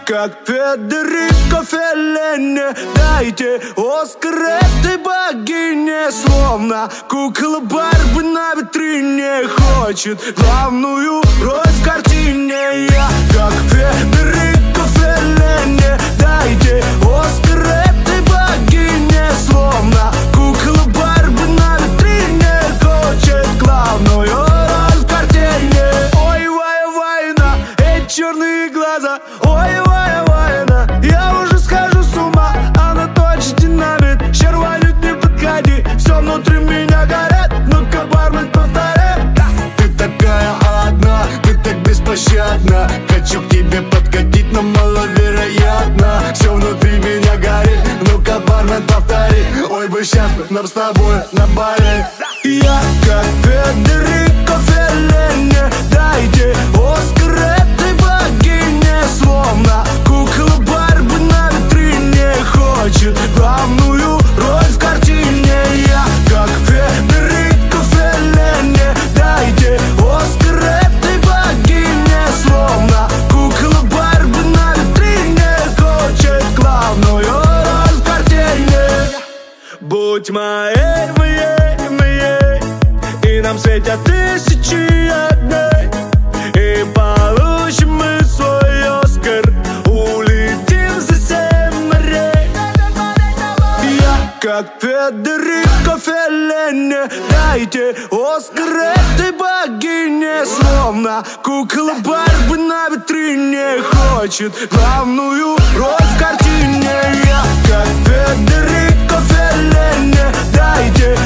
как Федерико Феллини. Дайте Оскар этой богине. Словно кукла Барби на витрине хочет главную роль в картине. Я как Федерико Феллини. Дайте Оскар этой богине. Словно кукла Барби на витрине хочет главную роль в картине. Ой, война, эти черные глаза. Ой, война, я уже схожу с ума. Она точно динамит, щервалит, не подходи. Все внутри меня горит, ну-ка, бармен, повторяй. Ты такая одна, ты так беспощадна. Хочу к тебе подкатить, но маловероятно. Все внутри меня горит, ну-ка, бармен, повтори. Ой, бы сейчас нам с тобой на баре. Я как Федерико Феллини. Дайте Оскар этой богине. Словно кукла Барби на витрине хочет главную роль в картине. Я как Федерико Феллини. Дайте Оскар этой богине. Словно кукла Барби на витрине хочет главную роль в картине. Будь моей, и нам светят тысячи огней. И получим мы свой Оскар, улетим за 7 морей. Я как Федерико Феллини. Дайте Оскар этой богине. Словно кукла Барби на витрине хочет главную роль в картине. Я как Федерико Феллини. Дайте